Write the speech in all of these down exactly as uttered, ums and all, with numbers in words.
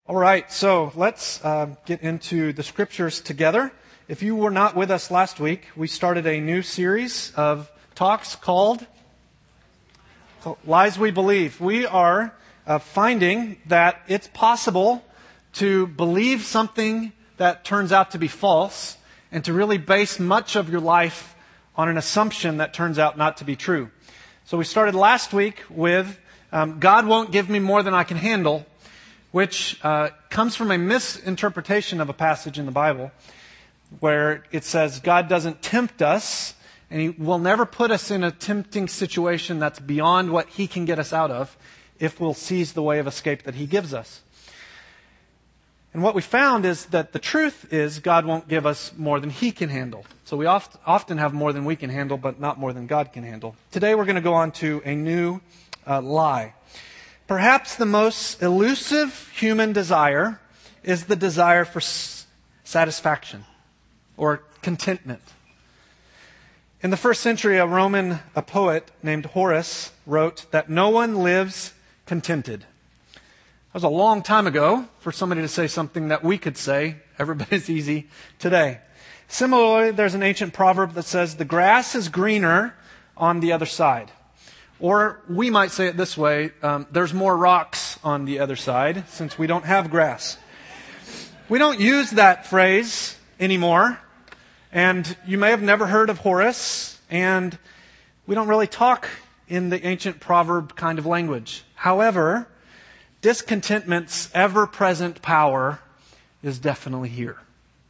All right, so let's uh, get into the scriptures together. If you were not with us last week, we started a new series of talks called Lies We Believe. We are uh, finding that it's possible to believe something that turns out to be false and to really base much of your life on an assumption that turns out not to be true. So we started last week with um, God won't give me more than I can handle, which uh, comes from a misinterpretation of a passage in the Bible where it says God doesn't tempt us and He will never put us in a tempting situation that's beyond what He can get us out of if we'll seize the way of escape that He gives us. And what we found is that the truth is God won't give us more than He can handle. So we oft, often have more than we can handle, but not more than God can handle. Today we're going to go on to a new uh, lie. Perhaps the most elusive human desire is the desire for s- satisfaction or contentment. In the first century, a Roman a poet named Horace wrote that no one lives contented. That was a long time ago for somebody to say something that we could say. Everybody's easy today. Similarly, there's an ancient proverb that says, the grass is greener on the other side. Or we might say it this way, um, there's more rocks on the other side since we don't have grass. We don't use that phrase anymore. And you may have never heard of Horace. And we don't really talk in the ancient proverb kind of language. However, discontentment's ever-present power is definitely here.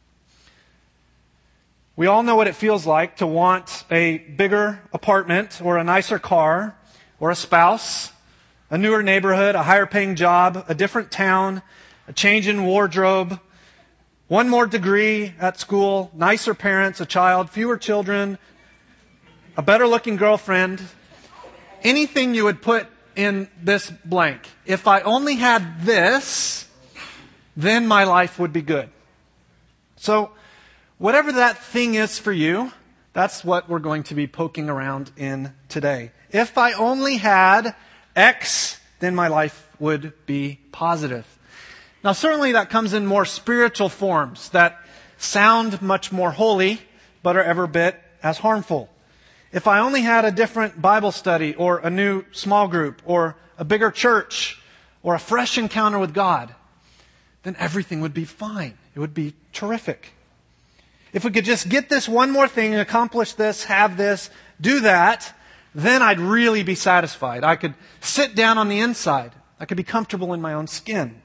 We all know what it feels like to want a bigger apartment or a nicer car or a spouse, a newer neighborhood, a higher paying job, a different town, a change in wardrobe, one more degree at school, nicer parents, a child, fewer children, a better looking girlfriend. Anything you would put in this blank. If I only had this, then my life would be good. So, whatever that thing is for you, that's what we're going to be poking around in today. If I only had X, then my life would be positive. Now certainly that comes in more spiritual forms that sound much more holy, but are every bit as harmful. If I only had a different Bible study, or a new small group, or a bigger church, or a fresh encounter with God, then everything would be fine. It would be terrific. If we could just get this one more thing, accomplish this, have this, do that, then I'd really be satisfied. I could sit down on the inside. I could be comfortable in my own skin.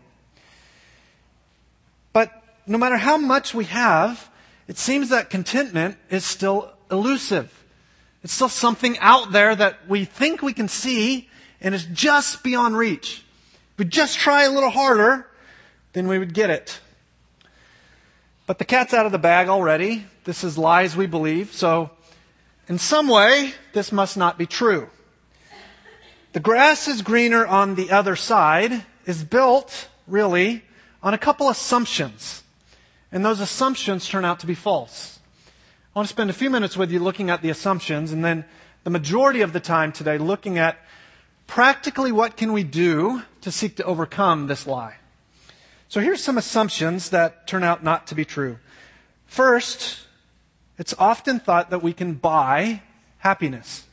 But no matter how much we have, it seems that contentment is still elusive. It's still something out there that we think we can see and is just beyond reach. If we just try a little harder, then we would get it. But the cat's out of the bag already. This is lies we believe. So, in some way, this must not be true. The grass is greener on the other side is built, really, on a couple assumptions. And those assumptions turn out to be false. I want to spend a few minutes with you looking at the assumptions, and then the majority of the time today looking at practically what can we do to seek to overcome this lie. So here's some assumptions that turn out not to be true. First, it's often thought that we can buy happiness.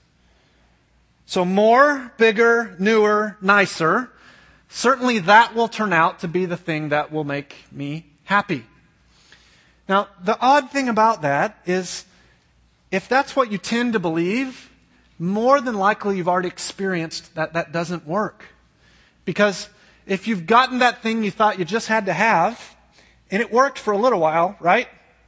So more, bigger, newer, nicer, certainly that will turn out to be the thing that will make me happy. Now, the odd thing about that is if that's what you tend to believe, more than likely you've already experienced that that doesn't work. Because if you've gotten that thing you thought you just had to have, and it worked for a little while, right?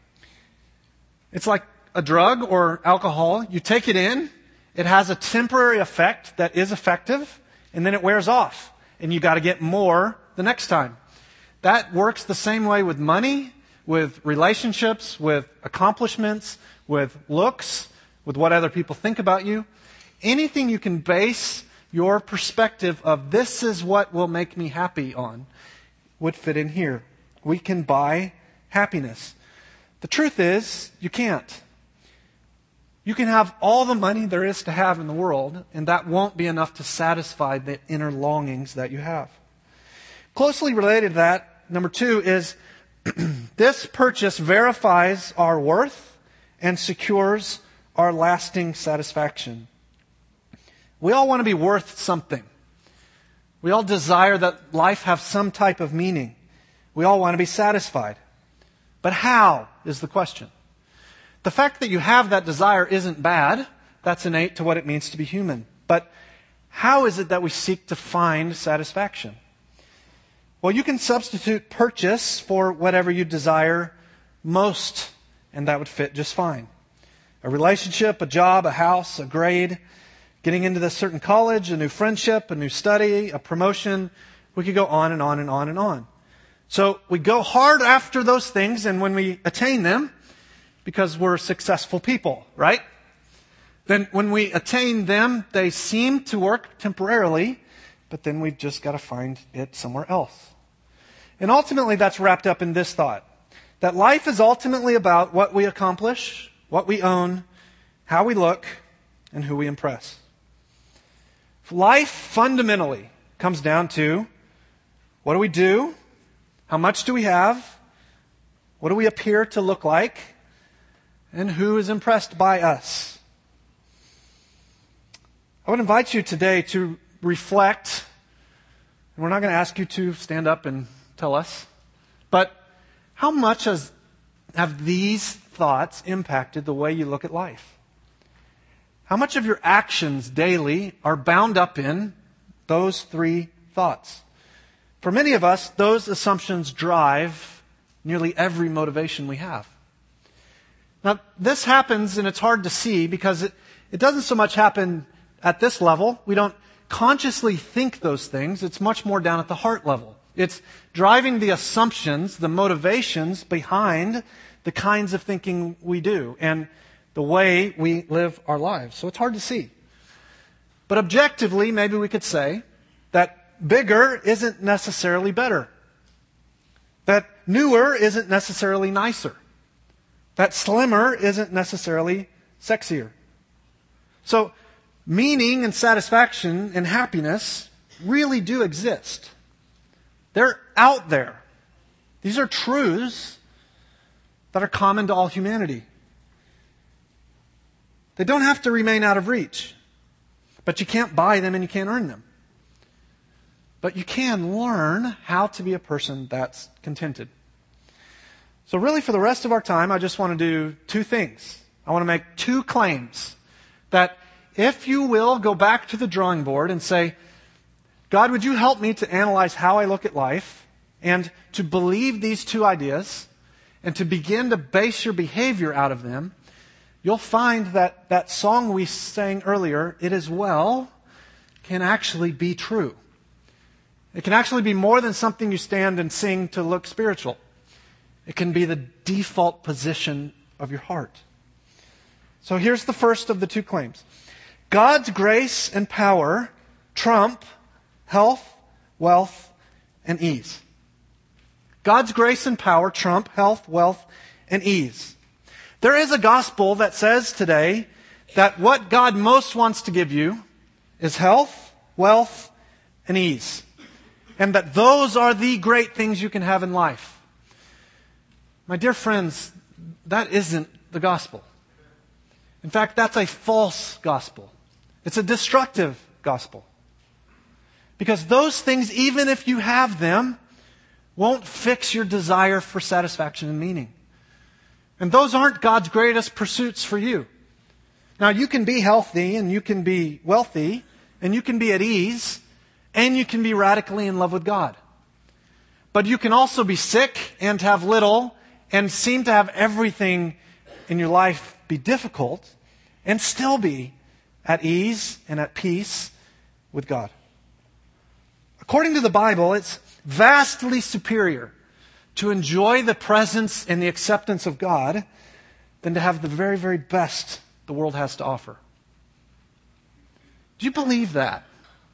It's like a drug or alcohol. You take it in, it has a temporary effect that is effective, and then it wears off. And you got to get more the next time. That works the same way with money, with relationships, with accomplishments, with looks, with what other people think about you. Anything you can base your perspective of this is what will make me happy on would fit in here. We can buy happiness. The truth is, you can't. You can have all the money there is to have in the world, and that won't be enough to satisfy the inner longings that you have. Closely related to that, number two, is this purchase verifies our worth and secures our lasting satisfaction. We all want to be worth something. We all desire that life have some type of meaning. We all want to be satisfied. But how is the question? The fact that you have that desire isn't bad. That's innate to what it means to be human. But how is it that we seek to find satisfaction? Well, you can substitute purchase for whatever you desire most, and that would fit just fine. A relationship, a job, a house, a grade, getting into this certain college, a new friendship, a new study, a promotion. We could go on and on and on and on. So we go hard after those things, and when we attain them, because we're successful people, right? Then when we attain them, they seem to work temporarily, but then we've just got to find it somewhere else. And ultimately, that's wrapped up in this thought, that life is ultimately about what we accomplish, what we own, how we look, and who we impress. Life fundamentally comes down to what do we do? How much do we have? What do we appear to look like? And who is impressed by us? I would invite you today to reflect. And we're not going to ask you to stand up and tell us. But how much has, have these thoughts impacted the way you look at life? How much of your actions daily are bound up in those three thoughts? For many of us, those assumptions drive nearly every motivation we have. Now, this happens, and it's hard to see because it, it doesn't so much happen at this level. We don't consciously think those things. It's much more down at the heart level. It's driving the assumptions, the motivations behind the kinds of thinking we do and the way we live our lives. So it's hard to see. But objectively, maybe we could say that bigger isn't necessarily better. That newer isn't necessarily nicer. That slimmer isn't necessarily sexier. So meaning and satisfaction and happiness really do exist. They're out there. These are truths that are common to all humanity. They don't have to remain out of reach. But you can't buy them and you can't earn them. But you can learn how to be a person that's contented. So really for the rest of our time, I just want to do two things. I want to make two claims that if you will go back to the drawing board and say, God, would you help me to analyze how I look at life and to believe these two ideas and to begin to base your behavior out of them, you'll find that that song we sang earlier, It Is Well, can actually be true. It can actually be more than something you stand and sing to look spiritual. It can be the default position of your heart. So here's the first of the two claims. God's grace and power trump health, wealth, and ease. God's grace and power trump health, wealth, and ease. There is a gospel that says today that what God most wants to give you is health, wealth, and ease. And that those are the great things you can have in life. My dear friends, that isn't the gospel. In fact, that's a false gospel. It's a destructive gospel. Because those things, even if you have them, won't fix your desire for satisfaction and meaning. And those aren't God's greatest pursuits for you. Now, you can be healthy and you can be wealthy and you can be at ease and you can be radically in love with God. But you can also be sick and have little and seem to have everything in your life be difficult and still be at ease and at peace with God. According to the Bible, it's vastly superior to enjoy the presence and the acceptance of God than to have the very, very best the world has to offer. Do you believe that?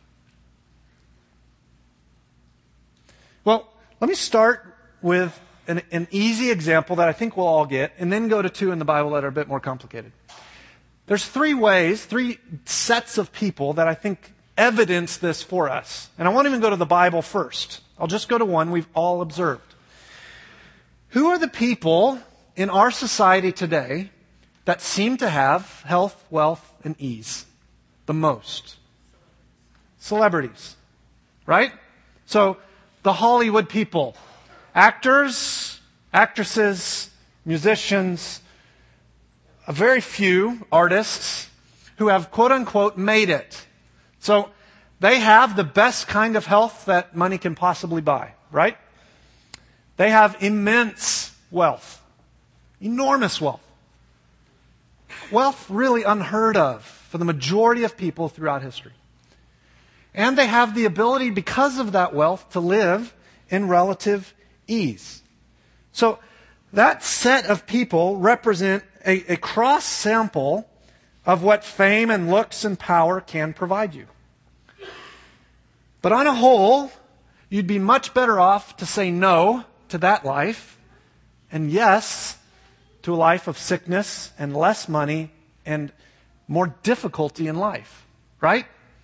Well, let me start with an, an easy example that I think we'll all get, and then go to two in the Bible that are a bit more complicated. There's three ways, three sets of people that I think evidence this for us. And I won't even go to the Bible first. I'll just go to one we've all observed. Who are the people in our society today that seem to have health, wealth, and ease the most? Celebrities, right? So the Hollywood people, actors, actresses, musicians, a very few artists who have quote unquote made it. So they have the best kind of health that money can possibly buy, right? They have immense wealth, enormous wealth. Wealth really unheard of for the majority of people throughout history. And they have the ability, because of that wealth, to live in relative ease. So that set of people represent a, a cross sample of what fame and looks and power can provide you. But on a whole, you'd be much better off to say no to that life and yes to a life of sickness and less money and more difficulty in life, right?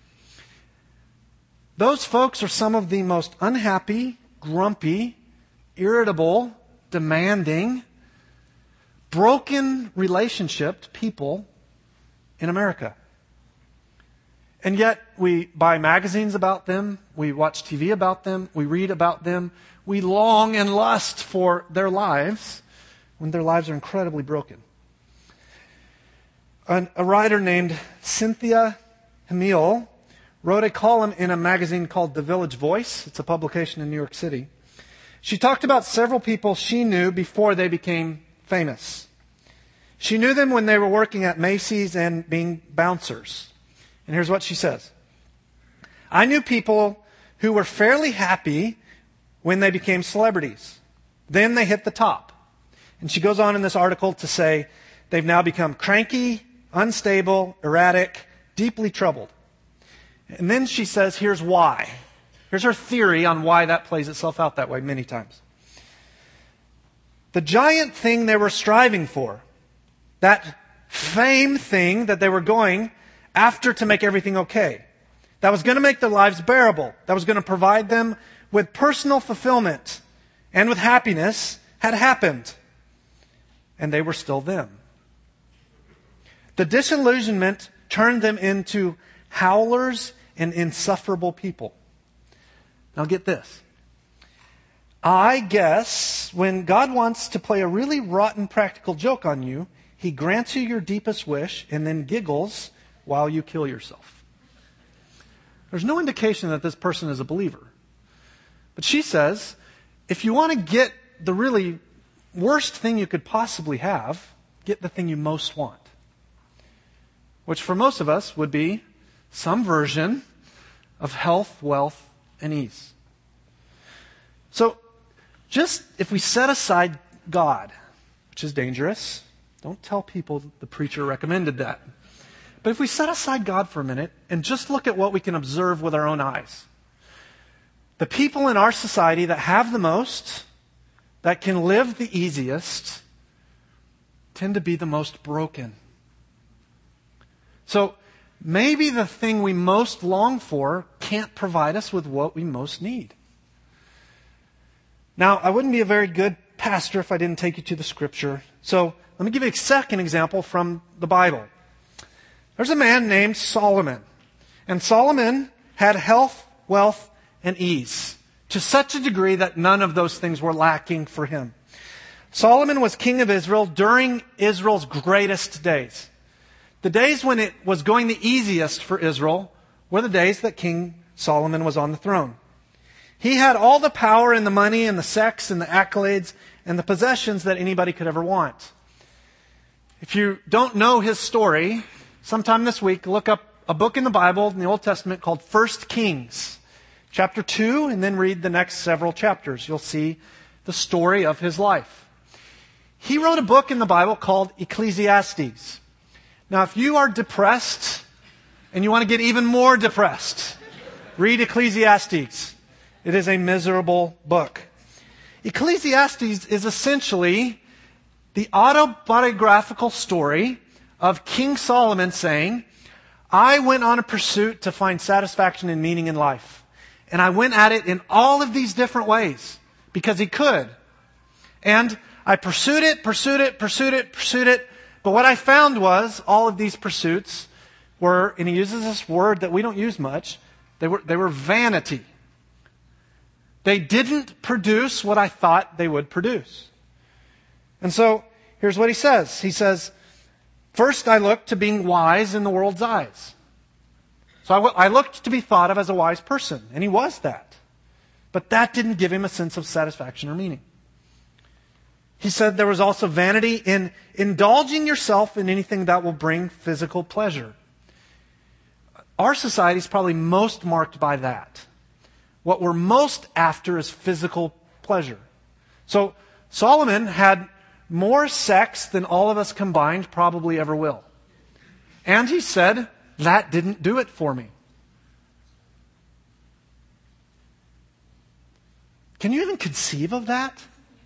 Those folks are some of the most unhappy, grumpy, irritable, demanding, broken relationship people in America. And yet we buy magazines about them, we watch T V about them, we read about them, we long and lust for their lives when their lives are incredibly broken. An, a writer named Cynthia Hamill wrote a column in a magazine called The Village Voice. It's a publication in New York City. She talked about several people she knew before they became famous. She knew them when they were working at Macy's and being bouncers. And here's what she says. I knew people who were fairly happy when they became celebrities. Then they hit the top. And she goes on in this article to say they've now become cranky, unstable, erratic, deeply troubled. And then she says, here's why. Here's her theory on why that plays itself out that way many times. The giant thing they were striving for, that fame thing that they were going after to make everything okay, that was going to make their lives bearable, that was going to provide them with personal fulfillment and with happiness, had happened. And they were still them. The disillusionment turned them into howlers and insufferable people. Now get this. I guess when God wants to play a really rotten practical joke on you, He grants you your deepest wish and then giggles while you kill yourself. There's no indication that this person is a believer. But she says, if you want to get the really worst thing you could possibly have, get the thing you most want. Which for most of us would be some version of health, wealth, and ease. So, just if we set aside God, which is dangerous, don't tell people the preacher recommended that. But if we set aside God for a minute and just look at what we can observe with our own eyes, the people in our society that have the most, that can live the easiest, tend to be the most broken. So maybe the thing we most long for can't provide us with what we most need. Now, I wouldn't be a very good pastor if I didn't take you to the Scripture. So let me give you a second example from the Bible. There's a man named Solomon. And Solomon had health, wealth, and ease to such a degree that none of those things were lacking for him. Solomon was king of Israel during Israel's greatest days. The days when it was going the easiest for Israel were the days that King Solomon was on the throne. He had all the power and the money and the sex and the accolades and the possessions that anybody could ever want. If you don't know his story, sometime this week, look up a book in the Bible, in the Old Testament, called First Kings, chapter two, and then read the next several chapters. You'll see the story of his life. He wrote a book in the Bible called Ecclesiastes. Now, if you are depressed and you want to get even more depressed, read Ecclesiastes. It is a miserable book. Ecclesiastes is essentially the autobiographical story of King Solomon saying, I went on a pursuit to find satisfaction and meaning in life. and I went at it in all of these different ways because he could. And I pursued it, pursued it, pursued it, pursued it. But what I found was all of these pursuits were, and he uses this word that we don't use much, they were, they were vanity. They didn't produce what I thought they would produce. And so, here's what he says. He says, first I looked to being wise in the world's eyes. So I, w- I looked to be thought of as a wise person, and he was that. But that didn't give him a sense of satisfaction or meaning. He said there was also vanity in indulging yourself in anything that will bring physical pleasure. Our society is probably most marked by that. What we're most after is physical pleasure. So Solomon had more sex than all of us combined probably ever will. And he said, that didn't do it for me. Can you even conceive of that?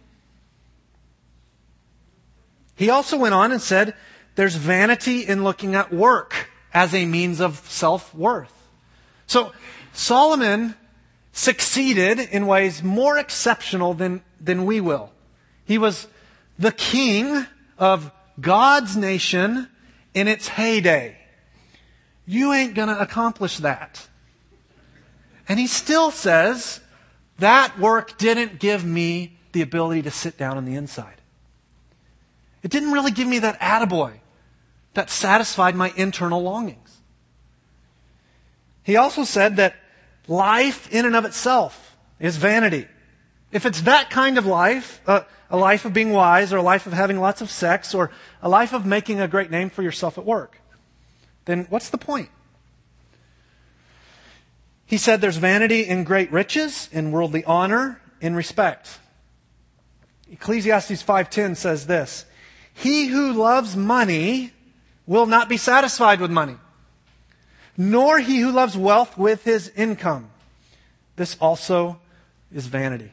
He also went on and said, there's vanity in looking at work as a means of self-worth. So Solomon succeeded in ways more exceptional than, than we will. He was the king of God's nation in its heyday. You ain't going to accomplish that. And he still says, that work didn't give me the ability to sit down on the inside. It didn't really give me that attaboy that satisfied my internal longings. He also said that life in and of itself is vanity. If it's that kind of life, uh, a life of being wise, or a life of having lots of sex, or a life of making a great name for yourself at work, then what's the point? He said there's vanity in great riches, in worldly honor, in respect. Ecclesiastes five ten says this, he who loves money will not be satisfied with money, nor he who loves wealth with his income. This also is vanity.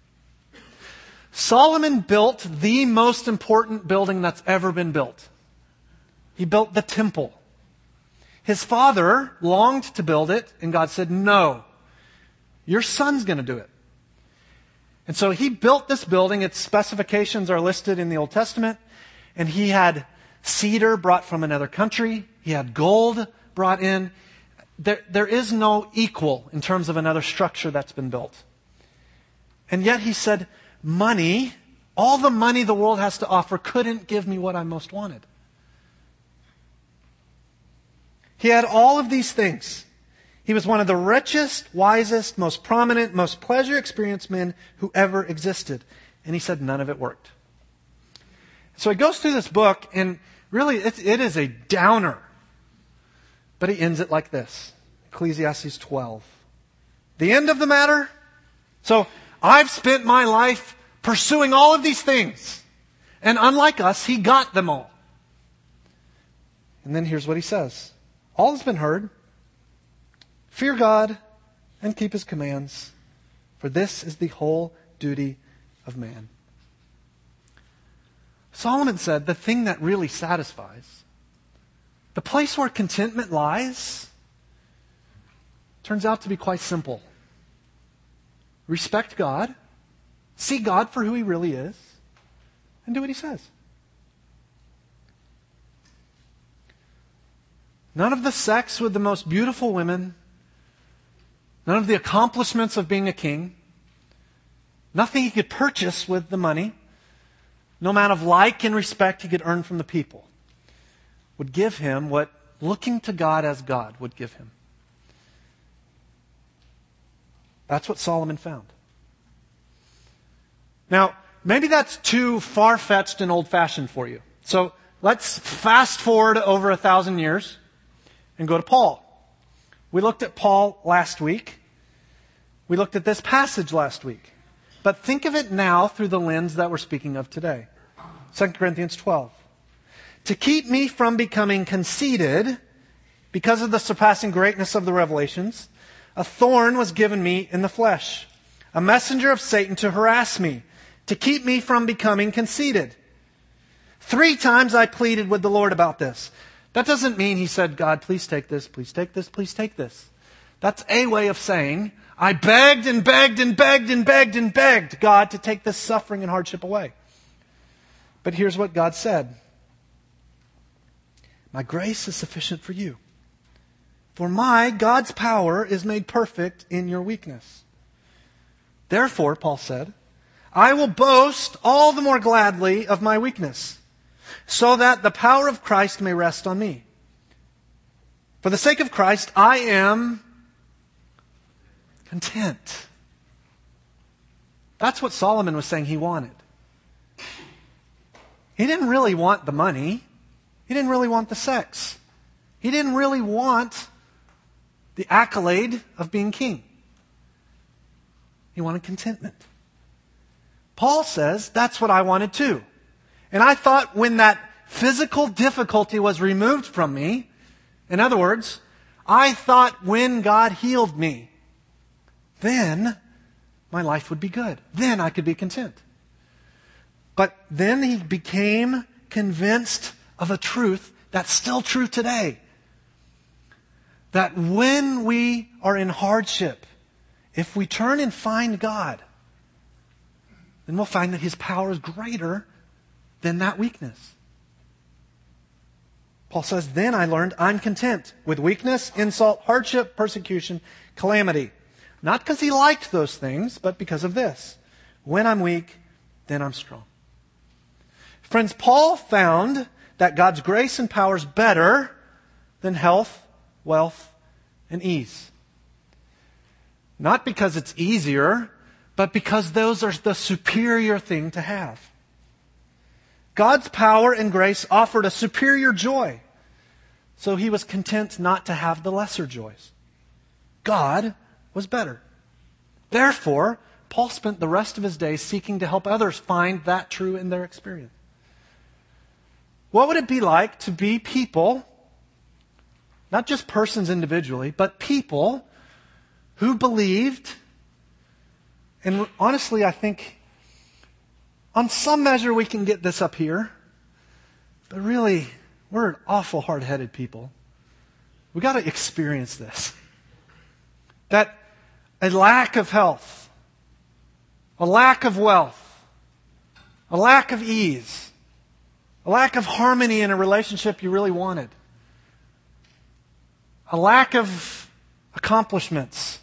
Solomon built the most important building that's ever been built. He built the temple. His father longed to build it, and God said, no, your son's going to do it. And so he built this building. Its specifications are listed in the Old Testament. And he had cedar brought from another country. He had gold brought in. There, there is no equal in terms of another structure that's been built. And yet he said, money, all the money the world has to offer couldn't give me what I most wanted. He had all of these things. He was one of the richest, wisest, most prominent, most pleasure-experienced men who ever existed. And he said none of it worked. So he goes through this book, and really it, it is a downer. But he ends it like this. Ecclesiastes twelve. The end of the matter? So I've spent my life pursuing all of these things. And unlike us, he got them all. And then here's what he says. All has been heard. Fear God and keep his commands, for this is the whole duty of man. Solomon said the thing that really satisfies, the place where contentment lies, turns out to be quite simple. Respect God, see God for who he really is, and do what he says. None of the sex with the most beautiful women, none of the accomplishments of being a king, nothing he could purchase with the money, no amount of like and respect he could earn from the people would give him what looking to God as God would give him. That's what Solomon found. Now, maybe that's too far-fetched and old-fashioned for you. So let's fast forward over a thousand years and go to Paul. We looked at Paul last week. We looked at this passage last week. But think of it now through the lens that we're speaking of today. Second Corinthians twelve. To keep me from becoming conceited, because of the surpassing greatness of the revelations, a thorn was given me in the flesh, a messenger of Satan to harass me, to keep me from becoming conceited. Three times I pleaded with the Lord about this. That doesn't mean he said, God, please take this, please take this, please take this. That's a way of saying, I begged and begged and begged and begged and begged God to take this suffering and hardship away. But here's what God said. My grace is sufficient for you. For my, God's power is made perfect in your weakness. Therefore, Paul said, I will boast all the more gladly of my weakness, so that the power of Christ may rest on me. For the sake of Christ, I am content. That's what Solomon was saying he wanted. He didn't really want the money. He didn't really want the sex. He didn't really want the accolade of being king. He wanted contentment. Paul says, that's what I wanted too. And I thought when that physical difficulty was removed from me, in other words, I thought when God healed me, then my life would be good. Then I could be content. But then he became convinced of a truth that's still true today. That when we are in hardship, if we turn and find God, then we'll find that His power is greater than that weakness. Paul says, then I learned I'm content with weakness, insult, hardship, persecution, calamity. Not because he liked those things, but because of this. When I'm weak, then I'm strong. Friends, Paul found that God's grace and power is better than health, wealth, and ease. Not because it's easier, but because those are the superior thing to have. God's power and grace offered a superior joy, so he was content not to have the lesser joys. God was better. Therefore, Paul spent the rest of his days seeking to help others find that true in their experience. What would it be like to be people, not just persons individually, but people who believed, and honestly, I think on some measure we can get this up here, but really, we're an awful hard-headed people. We've got to experience this. That a lack of health, a lack of wealth, a lack of ease, a lack of harmony in a relationship you really wanted, a lack of accomplishments,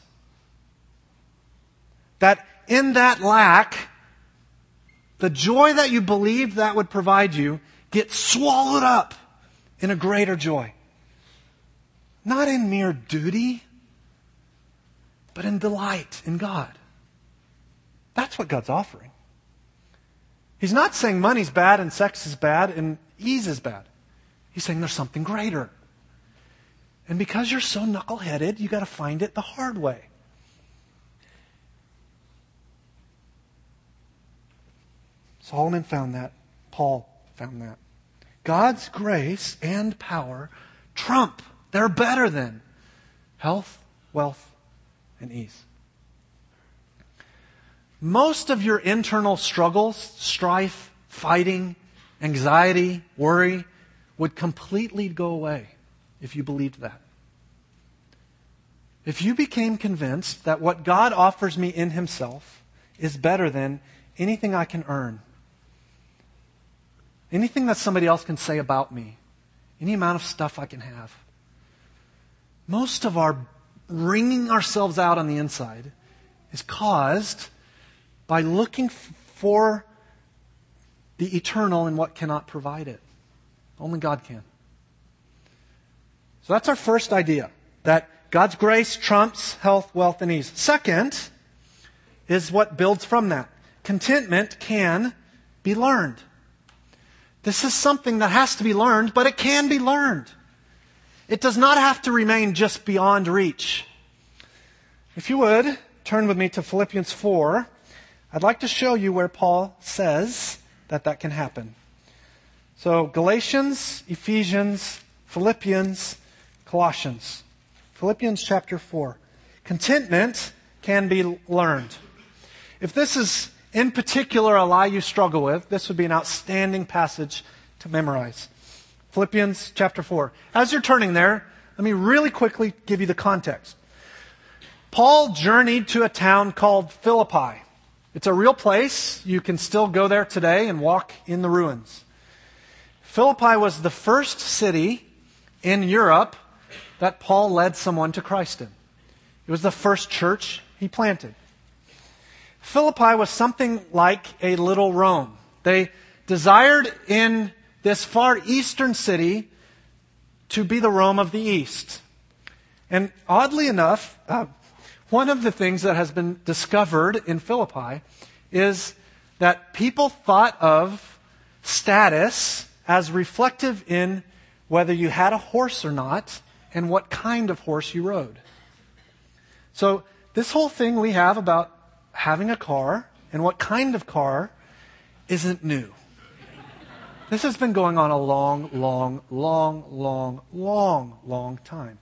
that in that lack, the joy that you believed that would provide you gets swallowed up in a greater joy. Not in mere duty, but in delight in God. That's what God's offering. He's not saying money's bad and sex is bad and ease is bad. He's saying there's something greater. And because you're so knuckleheaded, you got to find it the hard way. Solomon found that. Paul found that. God's grace and power trump. They're better than health, wealth, and ease. Most of your internal struggles, strife, fighting, anxiety, worry would completely go away if you believed that. If you became convinced that what God offers me in Himself is better than anything I can earn, anything that somebody else can say about me, any amount of stuff I can have, most of our wringing ourselves out on the inside is caused by looking f- for the eternal in what cannot provide it. Only God can. So that's our first idea, that God's grace trumps health, wealth, and ease. Second is what builds from that. Contentment can be learned. This is something that has to be learned, but it can be learned. It does not have to remain just beyond reach. If you would, turn with me to Philippians four. I'd like to show you where Paul says that that can happen. So Galatians, Ephesians, Philippians, Colossians. Philippians chapter four. Contentment can be learned. If this is in particular a lie you struggle with, this would be an outstanding passage to memorize. Philippians chapter four. As you're turning there, let me really quickly give you the context. Paul journeyed to a town called Philippi. It's a real place. You can still go there today and walk in the ruins. Philippi was the first city in Europe that Paul led someone to Christ in. It was the first church he planted. Philippi was something like a little Rome. They desired in this far eastern city to be the Rome of the East. And oddly enough, uh, one of the things that has been discovered in Philippi is that people thought of status as reflective in whether you had a horse or not and what kind of horse you rode. So this whole thing we have about having a car and what kind of car isn't new. This has been going on a long, long, long, long, long, long time.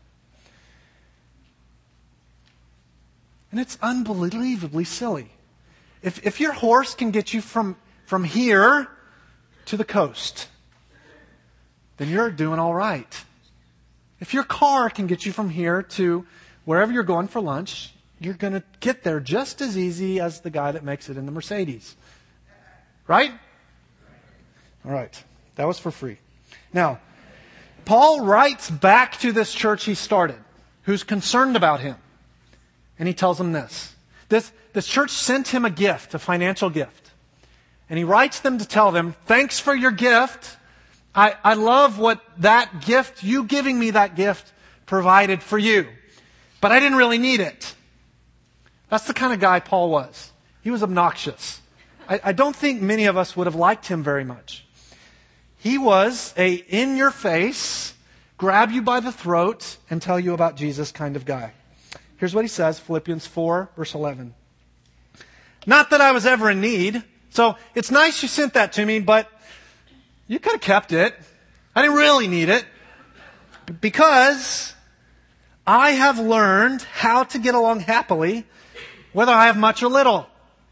And it's unbelievably silly. If, if your horse can get you from, from here to the coast, then you're doing all right. If your car can get you from here to wherever you're going for lunch, you're going to get there just as easy as the guy that makes it in the Mercedes. Right? All right. That was for free. Now, Paul writes back to this church he started, who's concerned about him. And he tells them this. This, this church sent him a gift, a financial gift. And he writes them to tell them, thanks for your gift. I, I love what that gift, you giving me that gift, provided for you. But I didn't really need it. That's the kind of guy Paul was. He was obnoxious. I, I don't think many of us would have liked him very much. He was a in-your-face, grab you by the throat and tell you about Jesus kind of guy. Here's what he says, Philippians four, verse eleven. Not that I was ever in need. So it's nice you sent that to me, but you could have kept it. I didn't really need it. Because I have learned how to get along happily, whether I have much or little.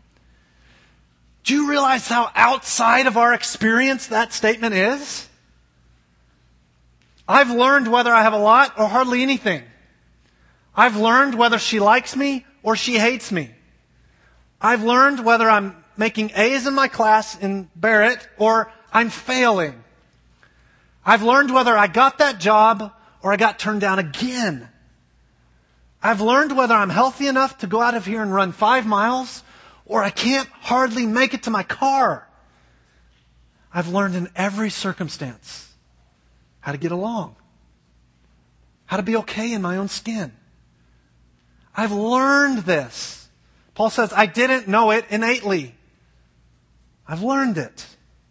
Do you realize how outside of our experience that statement is? I've learned whether I have a lot or hardly anything. I've learned whether she likes me or she hates me. I've learned whether I'm making A's in my class in Barrett or I'm failing. I've learned whether I got that job or I got turned down again. I've learned whether I'm healthy enough to go out of here and run five miles or I can't hardly make it to my car. I've learned in every circumstance how to get along, how to be okay in my own skin. I've learned this. Paul says, I didn't know it innately. I've learned it.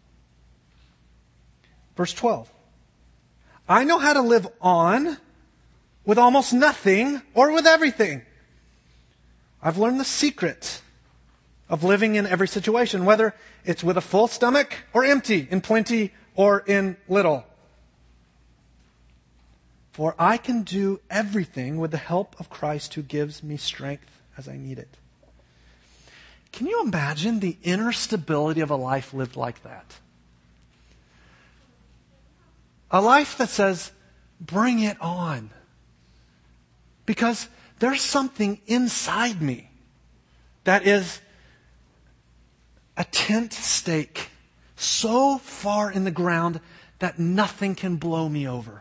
Verse twelve. I know how to live on with almost nothing or with everything. I've learned the secret of living in every situation, whether it's with a full stomach or empty, in plenty or in little. For I can do everything with the help of Christ who gives me strength as I need it. Can you imagine the inner stability of a life lived like that? A life that says, bring it on. Because there's something inside me that is a tent stake so far in the ground that nothing can blow me over.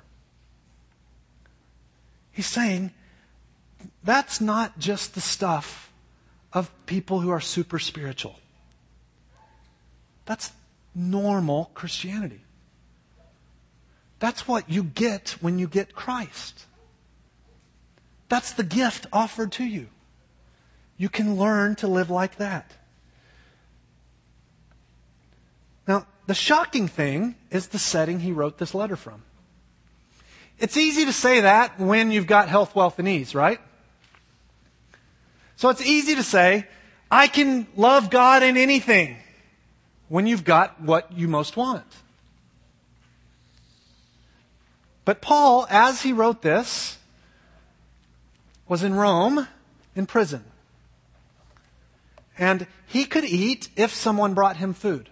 He's saying, that's not just the stuff of people who are super spiritual. That's normal Christianity. That's what you get when you get Christ. That's the gift offered to you. You can learn to live like that. Now, the shocking thing is the setting he wrote this letter from. It's easy to say that when you've got health, wealth, and ease, right? So it's easy to say, I can love God in anything when you've got what you most want. But Paul, as he wrote this, was in Rome, in prison. And he could eat if someone brought him food.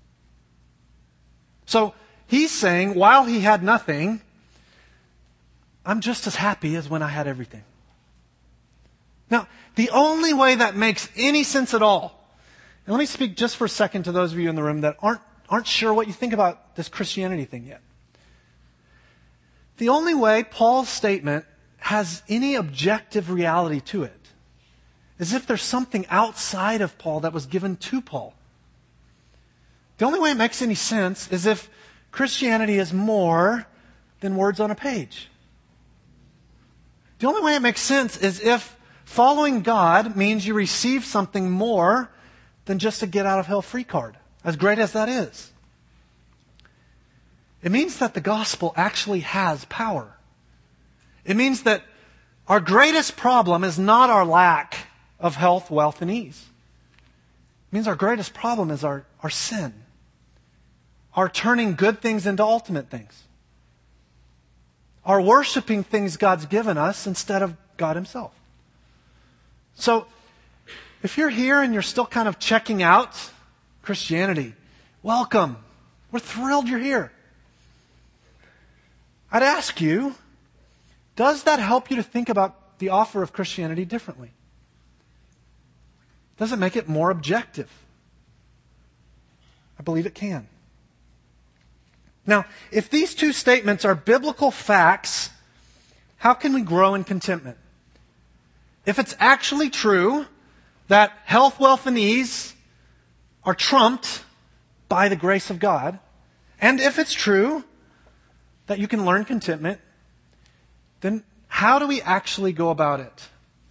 So he's saying, while he had nothing, I'm just as happy as when I had everything. Now, the only way that makes any sense at all, and let me speak just for a second to those of you in the room that aren't, aren't sure what you think about this Christianity thing yet. The only way Paul's statement has any objective reality to it is if there's something outside of Paul that was given to Paul. The only way it makes any sense is if Christianity is more than words on a page. The only way it makes sense is if following God means you receive something more than just a get out of hell free card, as great as that is. It means that the gospel actually has power. It means that our greatest problem is not our lack of health, wealth, and ease. It means our greatest problem is our, our sin. Our turning good things into ultimate things. Our worshiping things God's given us instead of God Himself. So, if you're here and you're still kind of checking out Christianity, welcome. We're thrilled you're here. I'd ask you, does that help you to think about the offer of Christianity differently? Does it make it more objective? I believe it can. Now, if these two statements are biblical facts, how can we grow in contentment? If it's actually true that health, wealth, and ease are trumped by the grace of God, and if it's true that you can learn contentment, then how do we actually go about it?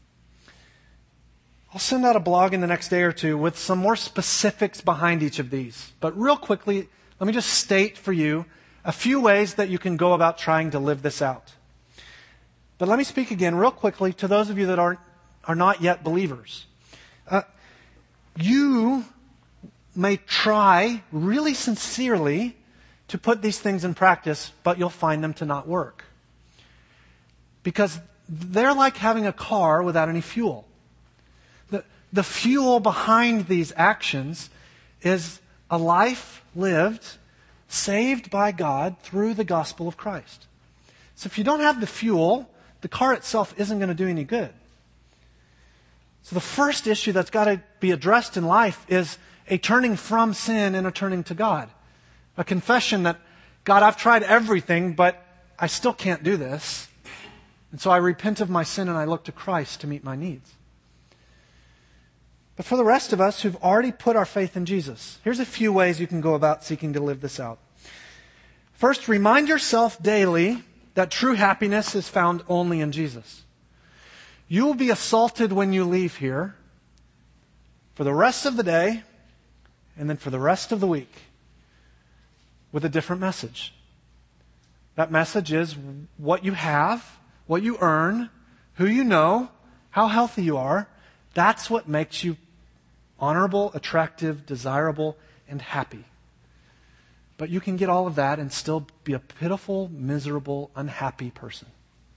I'll send out a blog in the next day or two with some more specifics behind each of these. But real quickly, let me just state for you a few ways that you can go about trying to live this out. But let me speak again real quickly to those of you that aren't, are not yet believers. Uh, you may try really sincerely to put these things in practice, but you'll find them to not work. Because they're like having a car without any fuel. The, the fuel behind these actions is a life lived, saved by God through the gospel of Christ. So if you don't have the fuel, the car itself isn't going to do any good. So the first issue that's got to be addressed in life is a turning from sin and a turning to God. A confession that, God, I've tried everything, but I still can't do this. And so I repent of my sin and I look to Christ to meet my needs. But for the rest of us who've already put our faith in Jesus, here's a few ways you can go about seeking to live this out. First, remind yourself daily that true happiness is found only in Jesus. You will be assaulted when you leave here for the rest of the day and then for the rest of the week with a different message. That message is what you have, what you earn, who you know, how healthy you are. That's what makes you honorable, attractive, desirable, and happy. But you can get all of that and still be a pitiful, miserable, unhappy person.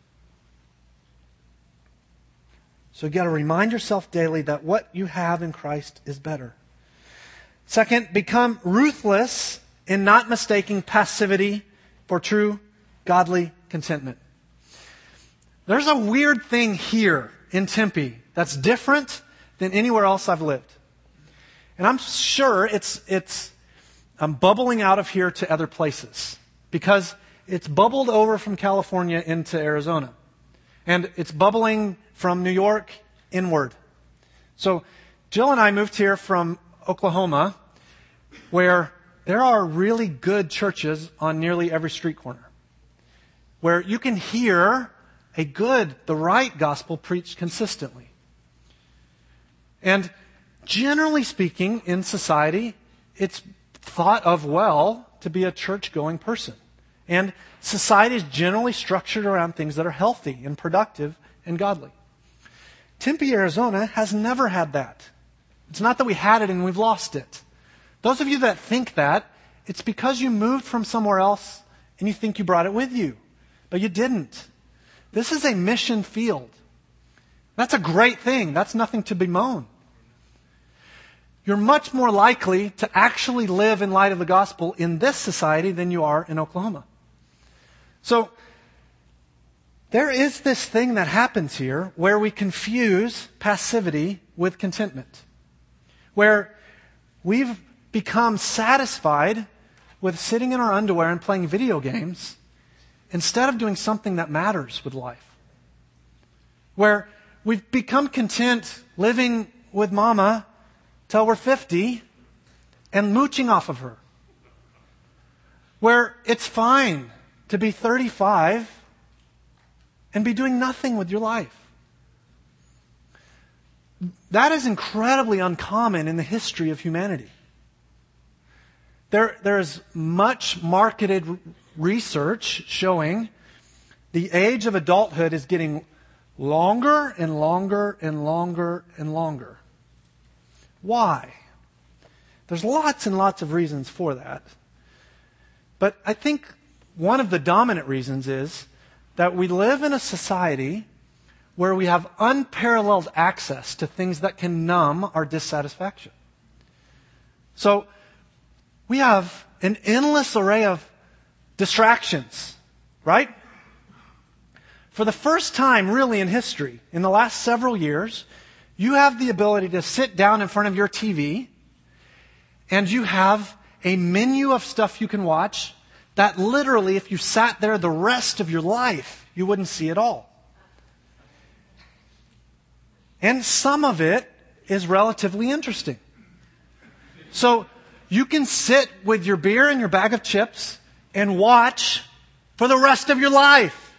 So you've got to remind yourself daily that what you have in Christ is better. Second, become ruthless in not mistaking passivity for true godly contentment. There's a weird thing here in Tempe that's different than anywhere else I've lived. And I'm sure it's it's um, bubbling out of here to other places because it's bubbled over from California into Arizona. And it's bubbling from New York inward. So Jill and I moved here from Oklahoma, where there are really good churches on nearly every street corner, where you can hear a good, the right gospel preached consistently. And generally speaking, in society, it's thought of well to be a church-going person. And society is generally structured around things that are healthy and productive and godly. Tempe, Arizona has never had that. It's not that we had it and we've lost it. Those of you that think that, it's because you moved from somewhere else and you think you brought it with you. But you didn't. This is a mission field. That's a great thing. That's nothing to bemoan. You're much more likely to actually live in light of the gospel in this society than you are in Oklahoma. So, there is this thing that happens here where we confuse passivity with contentment. Where we've become satisfied with sitting in our underwear and playing video games instead of doing something that matters with life. Where we've become content living with mama till we're fifty and mooching off of her. Where it's fine to be thirty-five and be doing nothing with your life. That is incredibly uncommon in the history of humanity. There, there is much marketed research showing the age of adulthood is getting longer and longer and longer and longer. Why? There's lots and lots of reasons for that. But I think one of the dominant reasons is that we live in a society where we have unparalleled access to things that can numb our dissatisfaction. So, we have an endless array of distractions, right? For the first time, really, in history, in the last several years, you have the ability to sit down in front of your T V and you have a menu of stuff you can watch that literally, if you sat there the rest of your life, you wouldn't see it all. And some of it is relatively interesting. So, you can sit with your beer and your bag of chips and watch for the rest of your life.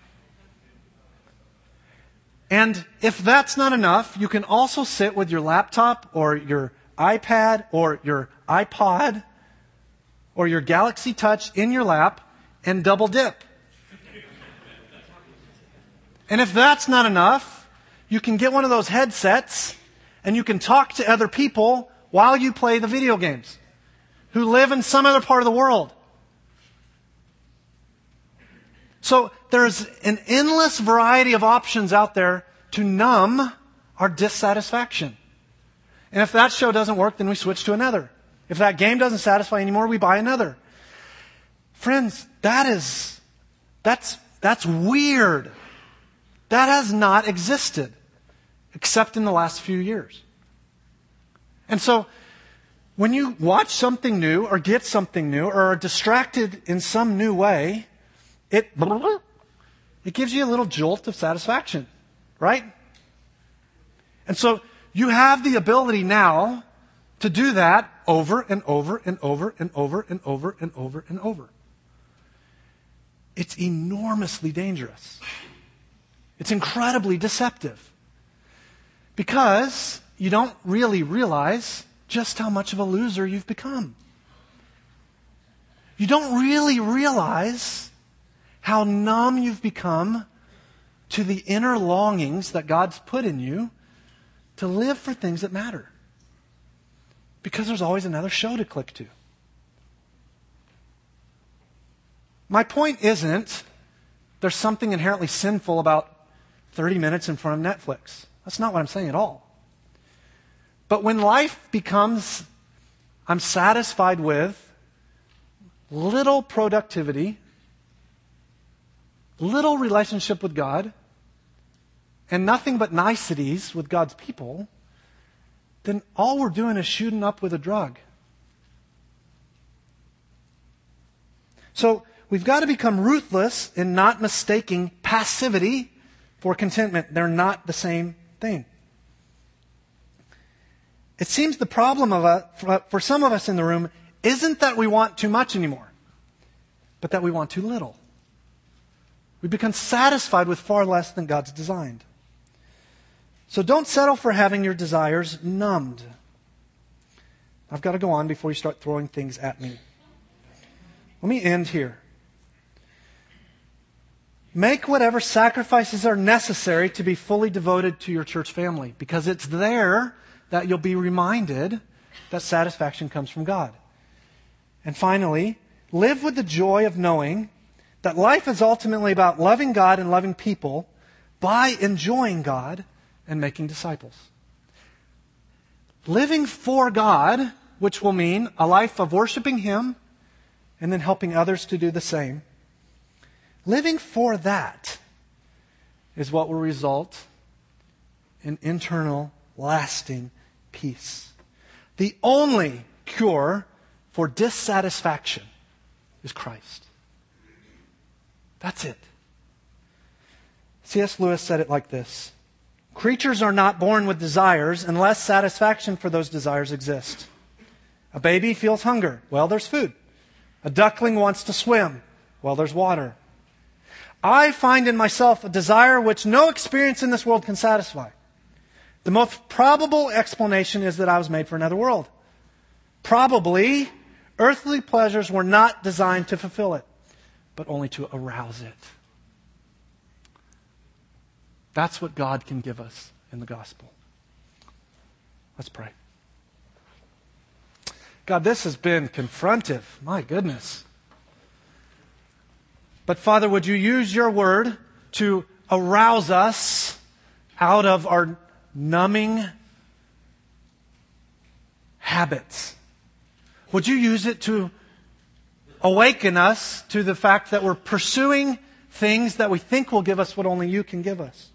And if that's not enough, you can also sit with your laptop or your iPad or your iPod or your Galaxy Touch in your lap and double dip. And if that's not enough, you can get one of those headsets and you can talk to other people while you play the video games who live in some other part of the world. So there's an endless variety of options out there to numb our dissatisfaction. And if that show doesn't work, then we switch to another. If that game doesn't satisfy anymore, we buy another. Friends, that is, that's, that's weird. That has not existed except in the last few years. And so, when you watch something new or get something new or are distracted in some new way, it, it gives you a little jolt of satisfaction, right? And so you have the ability now to do that over and over and over and over and over and over and over. It's enormously dangerous. It's incredibly deceptive. Because you don't really realize just how much of a loser you've become. You don't really realize how numb you've become to the inner longings that God's put in you to live for things that matter. Because there's always another show to click to. My point isn't there's something inherently sinful about thirty minutes in front of Netflix. That's not what I'm saying at all. But when life becomes, I'm satisfied with little productivity, little relationship with God, and nothing but niceties with God's people, then all we're doing is shooting up with a drug. So we've got to become ruthless in not mistaking passivity for contentment. They're not the same thing. It seems the problem of a, for some of us in the room isn't that we want too much anymore, but that we want too little. We become satisfied with far less than God's designed. So don't settle for having your desires numbed. I've got to go on before you start throwing things at me. Let me end here. Make whatever sacrifices are necessary to be fully devoted to your church family, because it's there that you'll be reminded that satisfaction comes from God. And finally, live with the joy of knowing that life is ultimately about loving God and loving people by enjoying God and making disciples. Living for God, which will mean a life of worshiping Him and then helping others to do the same. Living for that is what will result in internal, lasting peace. The only cure for dissatisfaction is Christ. That's it. C S Lewis said it like this: creatures are not born with desires unless satisfaction for those desires exists. A baby feels hunger. Well, there's food. A duckling wants to swim. Well, there's water. I find in myself a desire which no experience in this world can satisfy. The most probable explanation is that I was made for another world. Probably, earthly pleasures were not designed to fulfill it, but only to arouse it. That's what God can give us in the gospel. Let's pray. God, this has been confrontive. My goodness. But Father, would you use your word to arouse us out of our numbing habits? Would you use it to awaken us to the fact that we're pursuing things that we think will give us what only you can give us?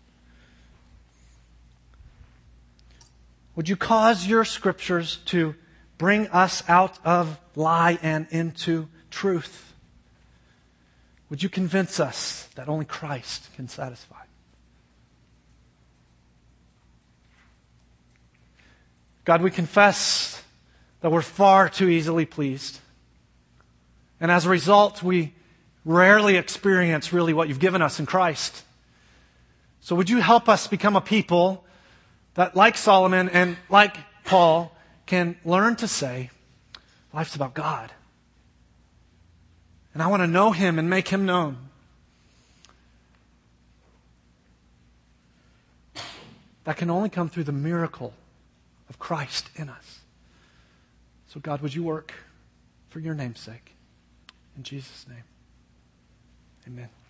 Would you cause your scriptures to bring us out of lie and into truth? Would you convince us that only Christ can satisfy? God, we confess that we're far too easily pleased. And as a result, we rarely experience really what you've given us in Christ. So would you help us become a people that, like Solomon and like Paul, can learn to say, life's about God. And I want to know Him and make Him known. That can only come through the miracle of Christ in us. So God, would you work for your name's sake? In Jesus' name, amen.